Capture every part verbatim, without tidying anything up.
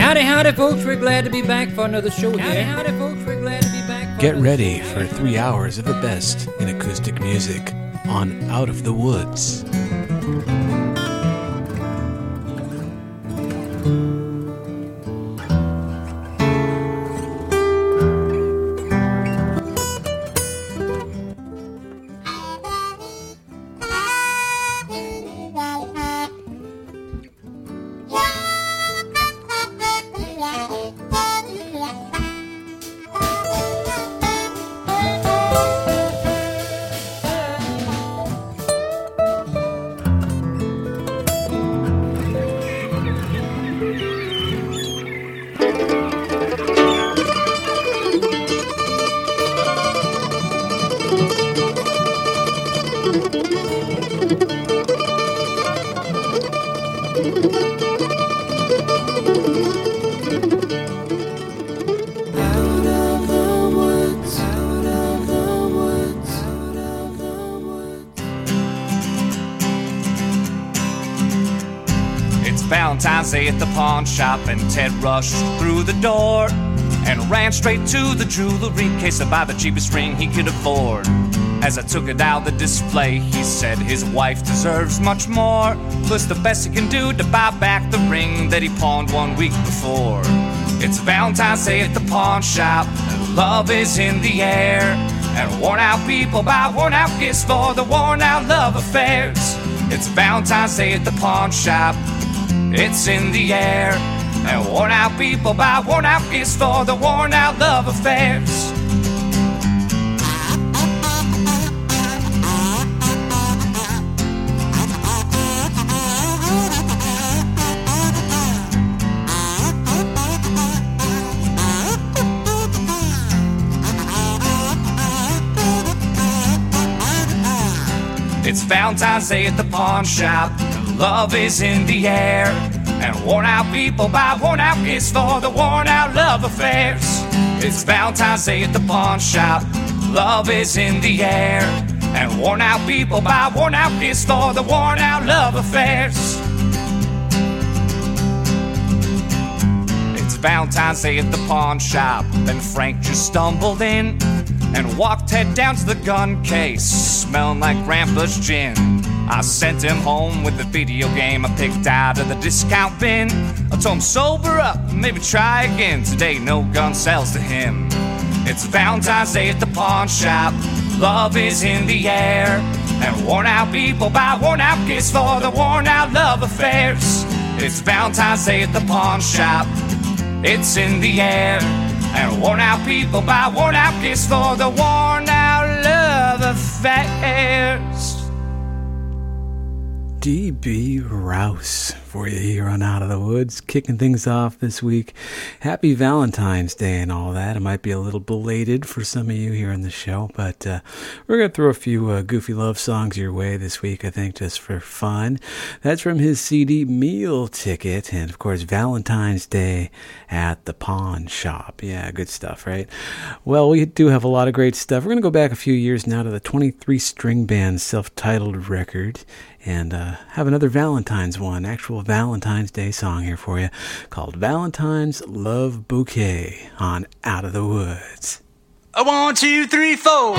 Howdy, howdy, folks. We're glad to be back for another show here. Howdy, howdy, folks. We're glad to be back for Get ready for three hours of the best in acoustic music on Out of the Woods. Valentine's Day at the pawn shop, and Ted rushed through the door and ran straight to the jewelry case to buy the cheapest ring he could afford. As I took it out of the display, he said his wife deserves much more, plus the best he can do to buy back the ring that he pawned one week before. It's Valentine's Day at the pawn shop, and love is in the air, and worn out people buy worn out gifts for the worn out love affairs. It's Valentine's Day at the pawn shop, it's in the air, and worn out people buy worn out gifts for the worn out love affairs. It's Valentine's Day at the pawn shop, love is in the air, and worn out people buy worn out gifts for the worn out love affairs. It's Valentine's Day at the pawn shop, love is in the air, and worn out people buy worn out gifts for the worn out love affairs. It's Valentine's Day at the pawn shop, then Frank just stumbled in and walked head down to the gun case, smelling like Grandpa's gin. I sent him home with the video game I picked out of the discount bin. I told him sober up, maybe try again. Today no gun sells to him. It's Valentine's Day at the pawn shop, love is in the air, and worn out people buy worn out gifts for the worn out love affairs. It's Valentine's Day at the pawn shop, it's in the air, and worn out people buy worn out gifts for the worn out love affairs. D B. Rouse for you here on Out of the Woods, kicking things off this week. Happy Valentine's Day and all that. It might be a little belated for some of you here in the show, but uh, we're going to throw a few uh, goofy love songs your way this week, I think, just for fun. That's from his C D Meal Ticket, and of course, Valentine's Day at the Pawn Shop. Yeah, good stuff, right? Well, we do have a lot of great stuff. We're going to go back a few years now to the twenty-three string band self-titled record, and uh, have another Valentine's one, actual Valentine's Day song here for you, called Valentine's Love Bouquet on Out of the Woods. A one, two, three, four.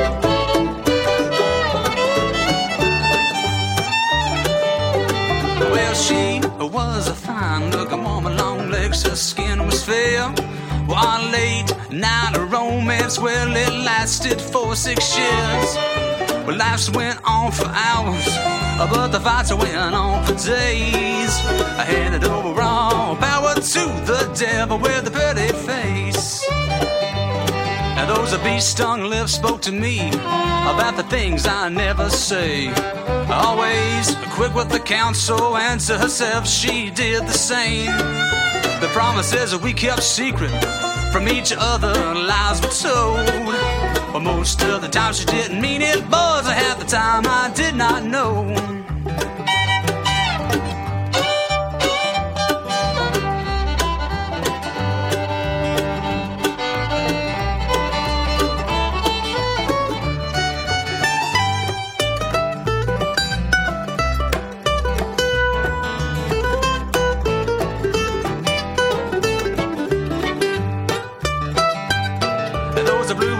Well, she was a fine-looking woman, long legs, her skin was fair. One late night of romance, well, it lasted for six years. Well, lives went on for hours, but the fights went on for days. I handed over all power to the devil with a pretty face. And those bee-stung lips spoke to me about the things I never say. Always quick with the counsel, and to herself she did the same. The promises that we kept secret from each other, lies were told. But most of the time she didn't mean it, but half the time I did not know.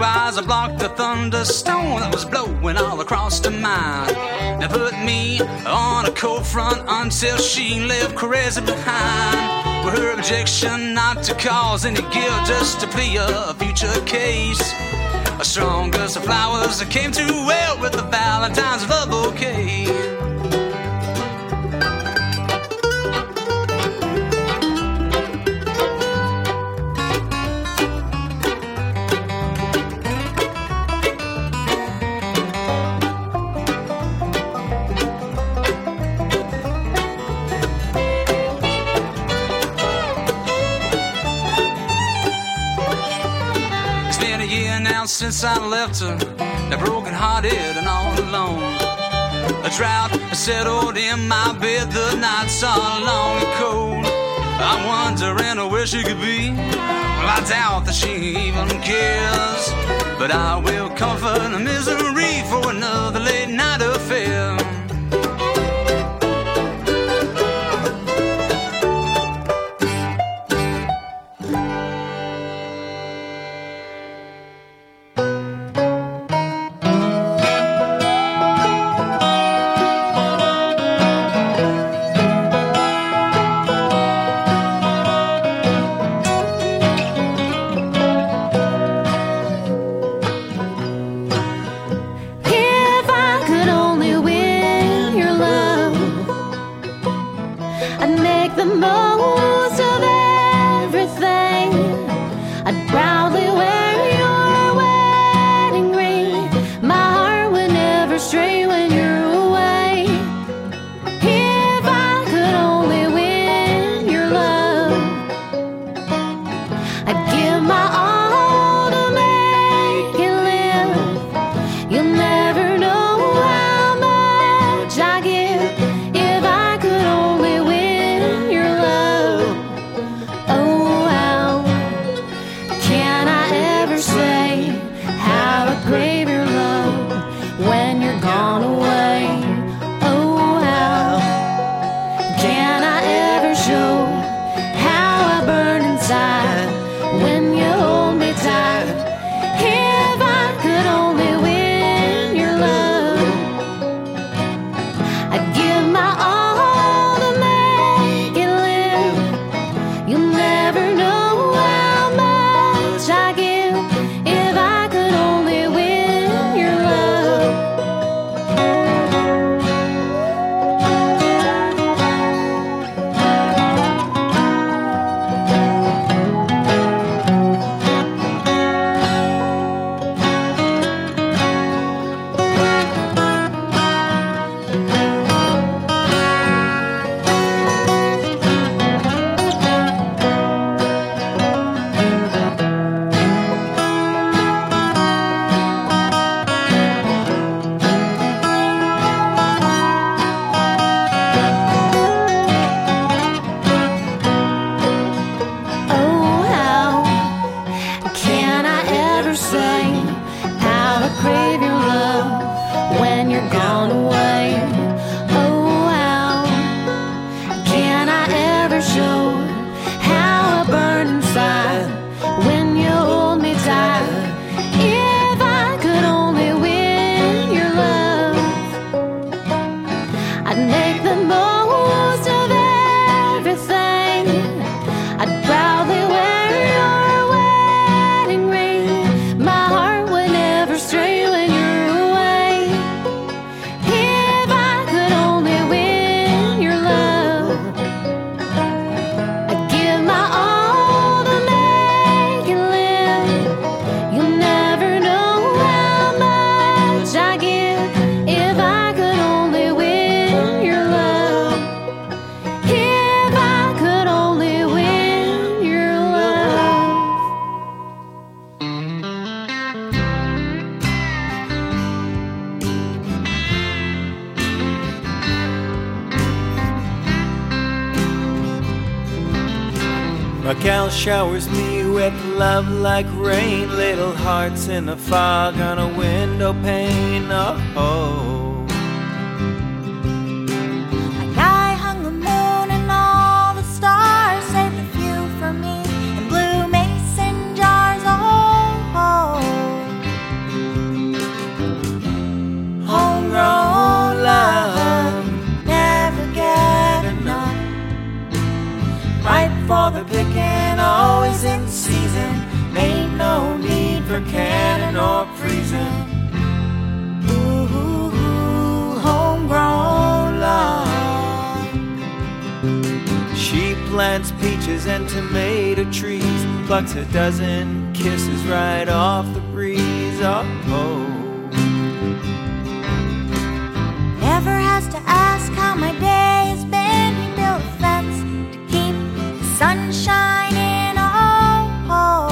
eyes blocked the thunderstorm that was blowing all across the mine. They put me on a cold front until she left crazy behind. With her objection not to cause any guilt, just to plead a future case. As strong as the flowers that came too well with the Valentine's love bouquet. Since I left her, now broken hearted and all alone. A drought settled in my bed, the nights are long and cold. I'm wondering where she could be. Well, I doubt that she even cares, but I will comfort the misery for another late night affair. My gal showers me with love like rain, little hearts in a fog on a window pane. Oh, like I hung the moon and all the stars, saved a few for me in blue mason jars. Oh, oh. for the picking, always in season. Ain't no need for canning or freezing. Ooh, ooh, ooh, homegrown love. She plants peaches and tomato trees, plucks a dozen kisses right off the breeze. Oh, oh. Never has to ask how my day has been. He built a fence to keep the sun shining. Oh, oh.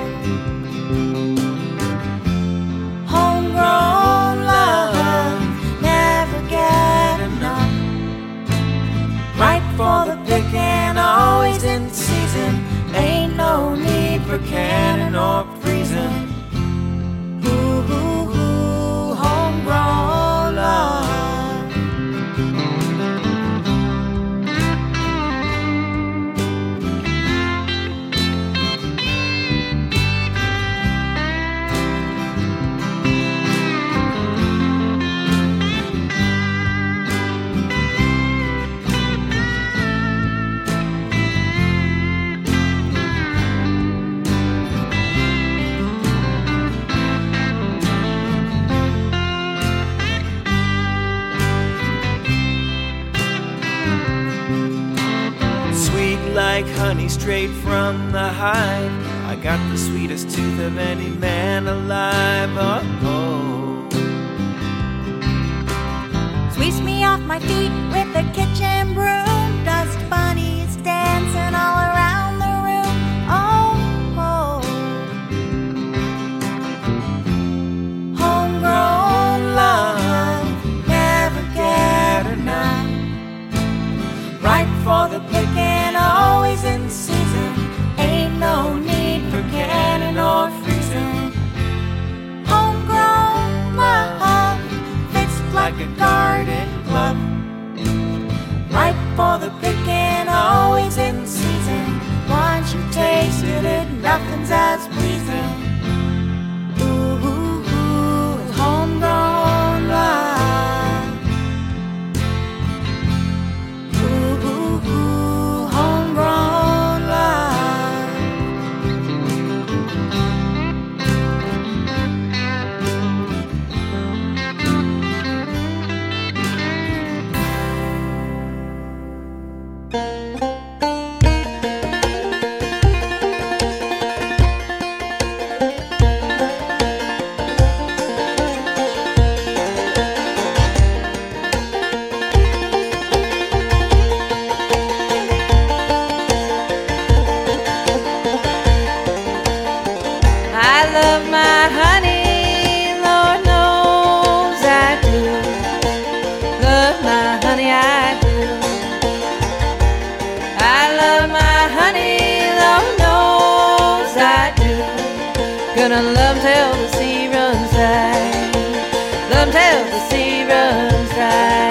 Homegrown love, never get enough. Ripe for the picking, always in season. Ain't no need for canning or freezing. Ooh, ooh, ooh, homegrown love. Like honey straight from the hive, I got the sweetest tooth of any man alive. Oh, oh. Sweeps me off my feet with a kitchen broom. Dust bunnies dancing all around the room. Oh, oh. Homegrown love, never get enough. Ripe for the picking, always in season. Ain't no need for canning or freezing. Homegrown love fits like a garden glove. Ripe for the picking, always in season. Once you tasted it, nothing's as pleasing. Ooh, ooh, ooh, it's homegrown love. Ooh, ooh, ooh, homegrown love. Gonna love till the sea runs dry. Love till the sea runs dry.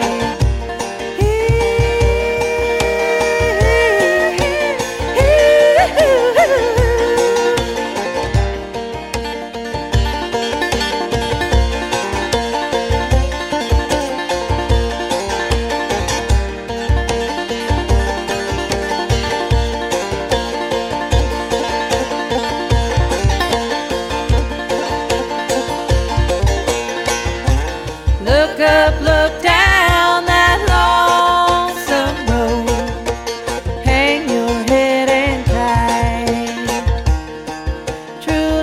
Look up, look down that lonesome road. Hang your head and cry. True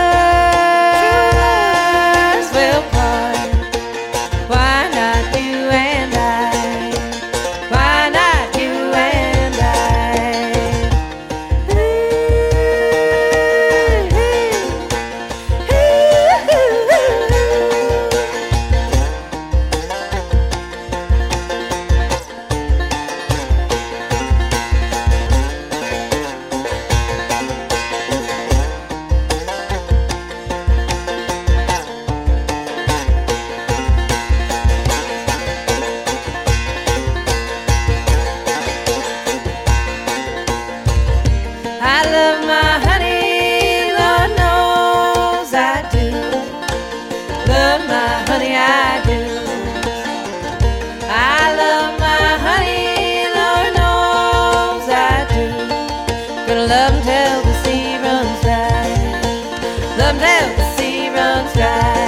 lovers will part. Why not you and I? Why not you and I? Ooh, ooh, ooh, ooh. I love my honey, Lord knows I do. Love my honey, I do. I love my honey, Lord knows I do. gonna love him till the sea runs dry. Love him till the sea runs dry.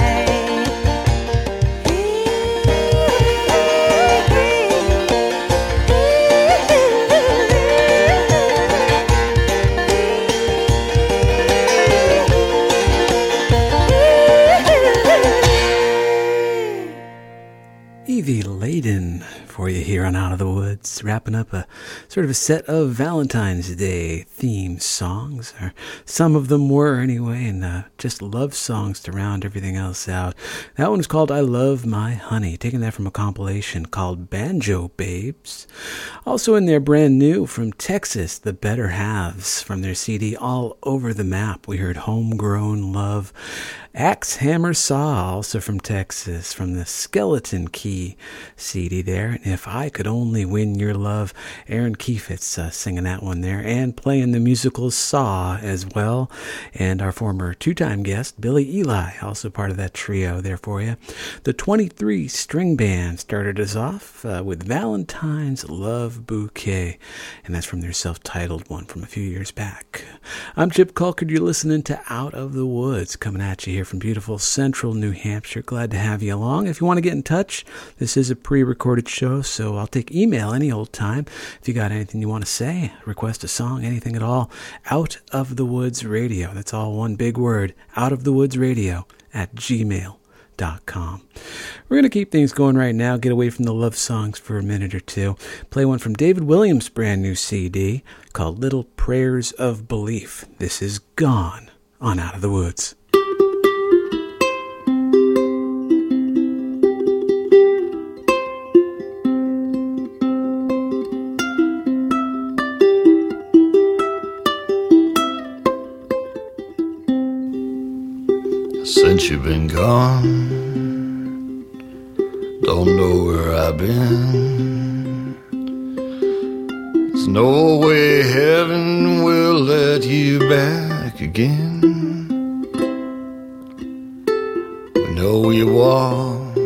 Evie Layden for you here on Out of the Woods, wrapping up a sort of a set of Valentine's Day theme songs, or some of them were anyway, and uh, just love songs to round everything else out. That one was called I Love My Honey, taking that from a compilation called Banjo Babes. Also in there, brand new from Texas, The Better Halves, from their C D All Over the Map. We heard Homegrown Love. Axe Hammer Saw, also from Texas, from the Skeleton Key C D there. And If I Could Only Win Your Love, Aaron Kefitz uh, singing that one there, and playing the musical Saw as well. And our former two-time guest, Billy Eli, also part of that trio there for you. The twenty-three String Band started us off uh, with Valentine's Love Bouquet, and that's from their self-titled one from a few years back. I'm Chip Culkerd. You're listening to Out of the Woods, coming at you here from beautiful central New Hampshire. Glad to have you along. If you want to get in touch, this is a pre-recorded show, so I'll take email any old time. If you got anything you want to say, request a song, anything at all, Out of the Woods Radio. That's all one big word, Out of the Woods Radio at gmail dot com. We're going to keep things going right now, get away from the love songs for a minute or two. Play one from David Williams' brand new C D called Little Prayers of Belief. This is Gone on Out of the Woods. Since you've been gone, don't know where I've been. There's no way heaven will let you back again. We know you walk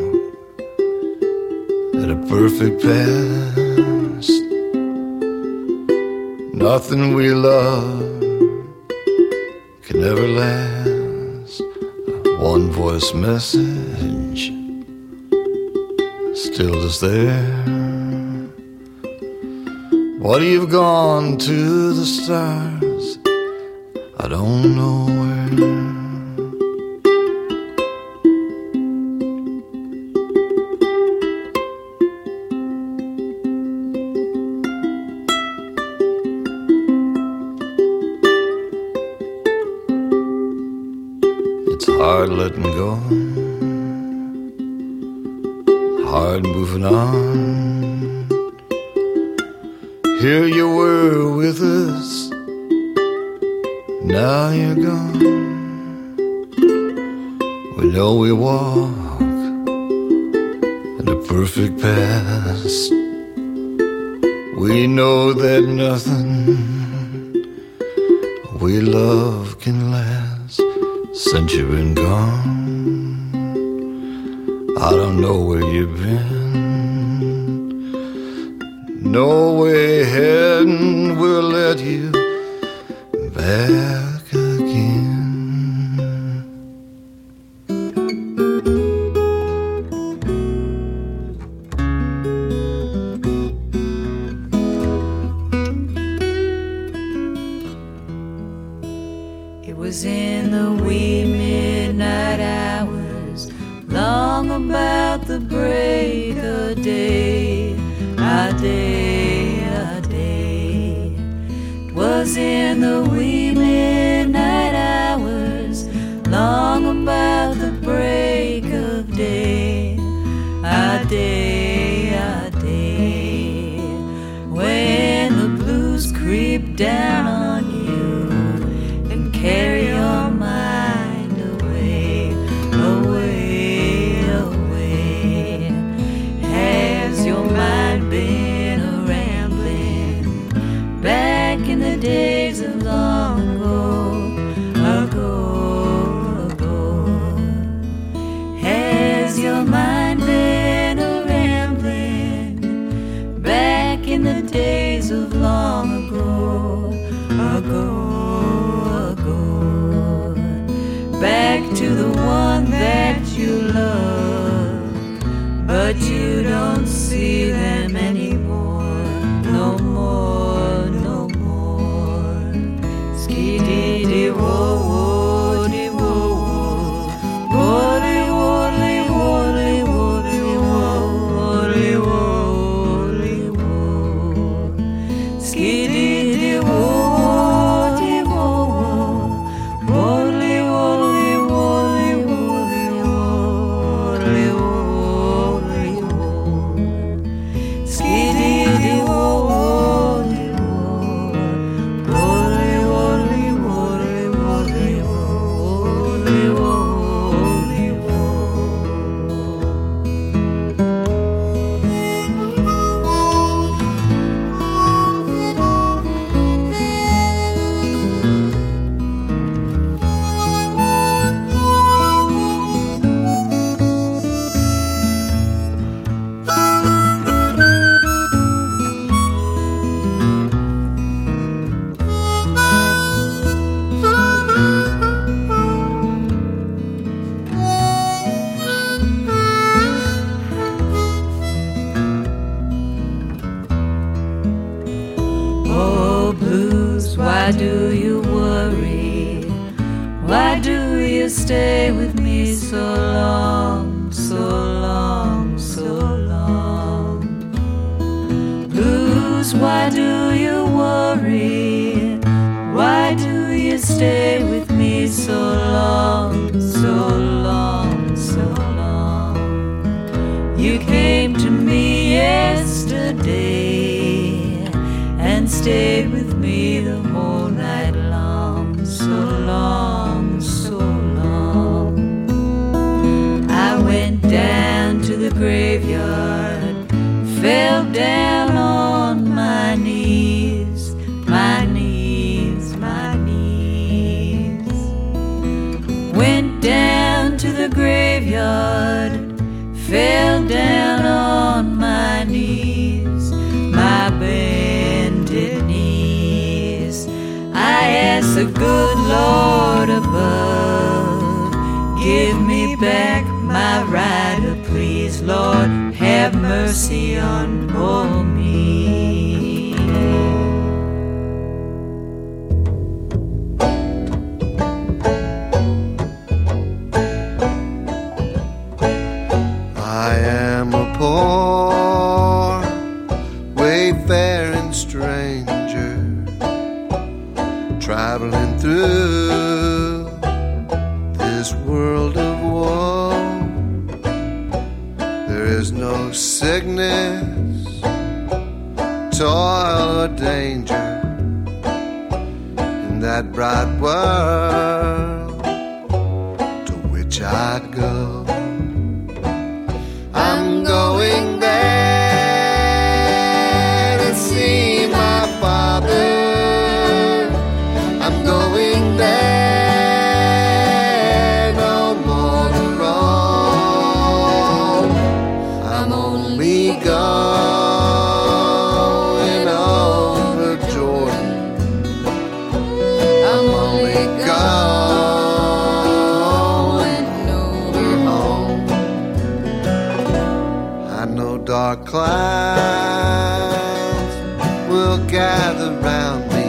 at a perfect past. Nothing we love can ever last. One voice message still is there. What you've gone to the stars, I don't know where. Hard letting go, hard moving on. Here you were with us, now you're gone. We know we walk in the perfect past. We know that nothing we love can last. Since you've been gone, I don't know where you've been. No way heaven will let you back again. It was in the wee midnight hours, long about the break of day, a day, a day. It was in the wee midnight hours, long about the break of day, a day, a day. When the blues creep down on you and carry your mind away, away, away. Has your mind been a rambling back in the days of long ago, ago, ago? Has your mind been a rambling back in the days of long ago, ago, ago, back to the one that you love, but you don't see them anymore, no more, no more. Skee-dee-dee, whoa, whoa, dee, whoa, whoa, whoa-dee, whoa-dee, whoa-dee, whoa-dee, whoa-dee, whoa-dee, whoa. Skee-dee-dee, whoa, dee, whoa, whoa, whoa-dee, whoa-dee, whoa-dee, whoa-dee, whoa-dee, whoa-dee, whoa. Skee-dee-dee, whoa, whoa, dee, whoa, whoa-dee, whoa-dee, whoa-dee, whoa-dee, whoa-dee, whoa-dee, whoa. Oh, blues, why do you worry? Why do you stay with me so long, so long, so long? Blues, why do you worry? Why do you stay with me so long, so long, so long? You came to me yesterday and stayed with me the whole night long, so long, so long. I went down to the graveyard, fell down on my knees, my knees, my knees. Went down to the graveyard, fell down on my knees, my bended knees. I asked the good Lord above, give me back my rider, please, Lord, have mercy on poor me. I am a poor wayfaring stranger, traveling through this world of woe. There is no sickness, toil or danger in that bright world to which I'd go. I'm going there to see my father. I'm going there, no more to roam. I'm only going over Jordan. I'm only going over home. I know dark clouds will gather round me.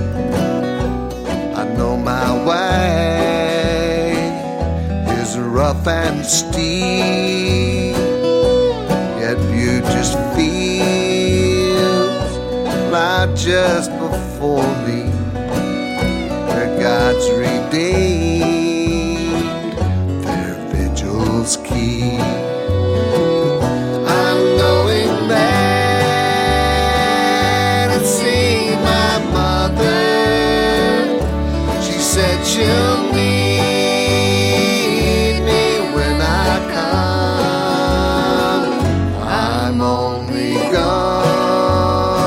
I know my way is rough and steep, yet beauteous fields lie just before me, where God's redeemed their vigils keep. I'm going there to see my mother. She said she'll meet me when I come. I'm only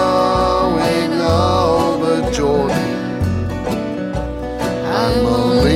going over Jordan. I'm only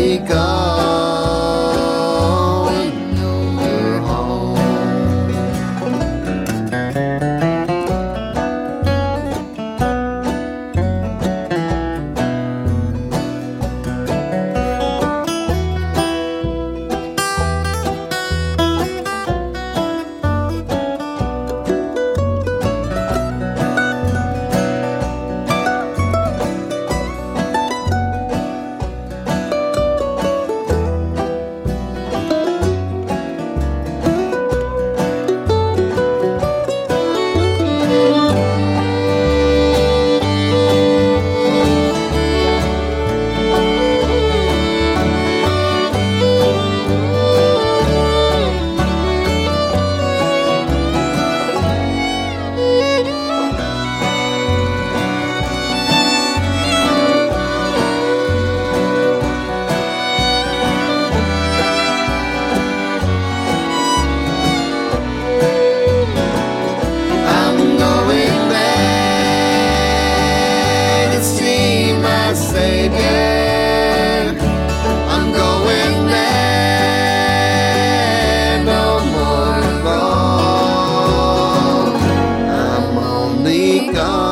Arabian. I'm going there, no more wrong. I'm only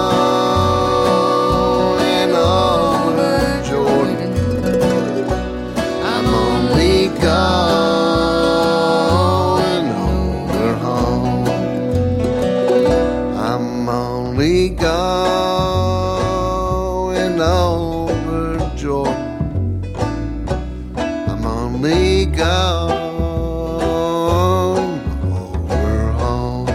going over Jordan. I'm only going over home. I'm only going over Jordan. I'm only going over home.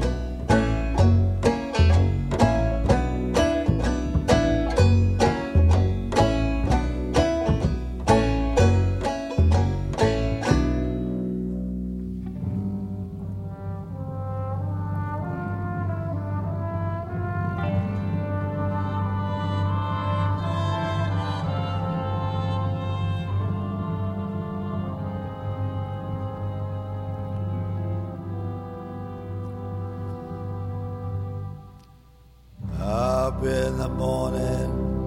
Up in the morning,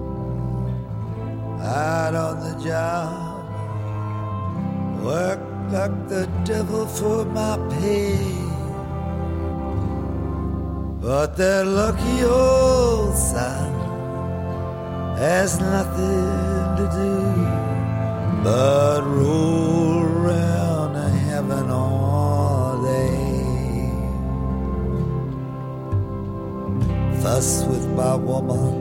out on the job, work like the devil for my pay. But that lucky old son has nothing to do but roll around heaven all day. Fuss with my woman,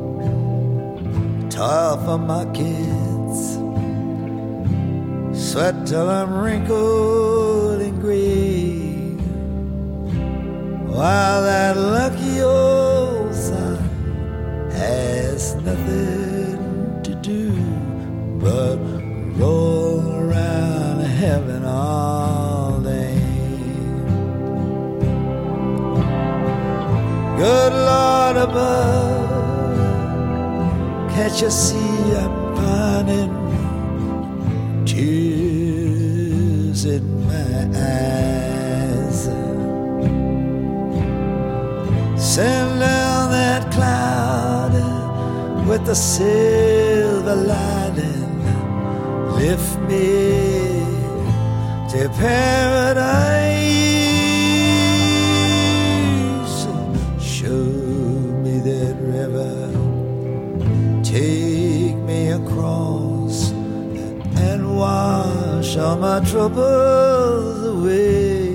toil for my kids, sweat till I'm wrinkled and gray, while that lucky old son has nothing to do but roll around heaven all day. Good Lord above, can't you see I'm finding tears in my eyes? Send down that cloud with the silver lining, lift me to paradise. Take me across and wash all my troubles away,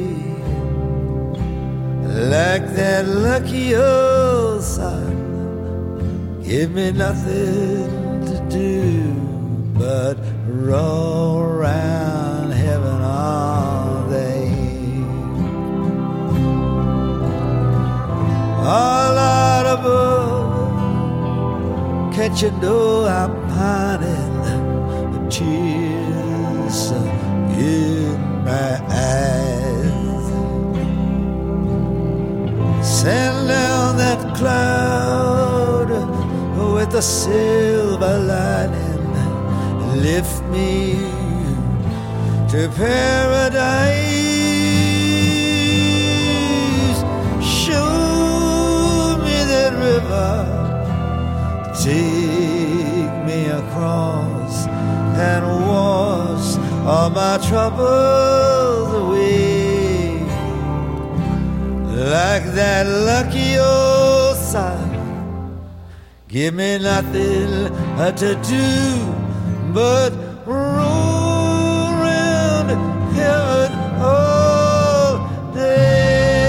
like that lucky old sun. Give me nothing to do but roll around heaven all day. All out of can't you know I'm pining, tears in my eyes? Send down that cloud with the silver lining, lift me to paradise. Show me that river, take me across and wash all my troubles away, like that lucky old sun. Give me nothing to do but roll around heaven all day.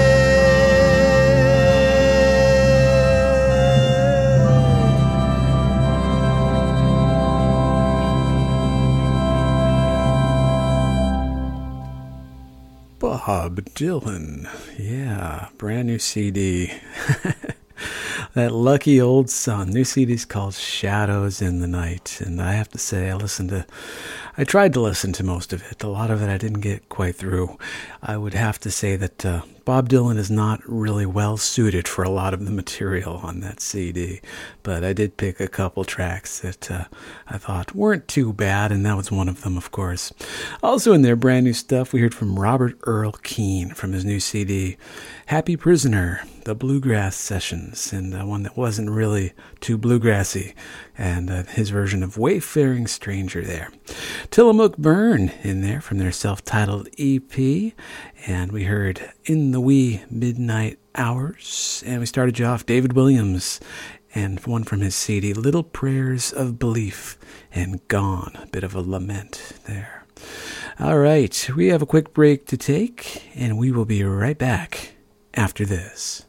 Bob Dylan. Yeah, brand new C D. That lucky old sun. New C D's called Shadows in the Night. And I have to say, I listened to, I tried to listen to most of it. A lot of it I didn't get quite through. I would have to say that uh, Bob Dylan is not really well suited for a lot of the material on that C D. But I did pick a couple tracks that uh, I thought weren't too bad, and that was one of them, of course. Also in their brand new stuff, we heard from Robert Earl Keen from his new C D, Happy Prisoner. the Bluegrass Sessions, and uh, one that wasn't really too bluegrassy, and uh, his version of Wayfaring Stranger there. Tillamook Burn in there from their self-titled E P, and we heard In the Wee Midnight Hours, and we started you off David Williams, and one from his C D, Little Prayers of Belief, and Gone, a bit of a lament there. All right, we have a quick break to take, and we will be right back after this.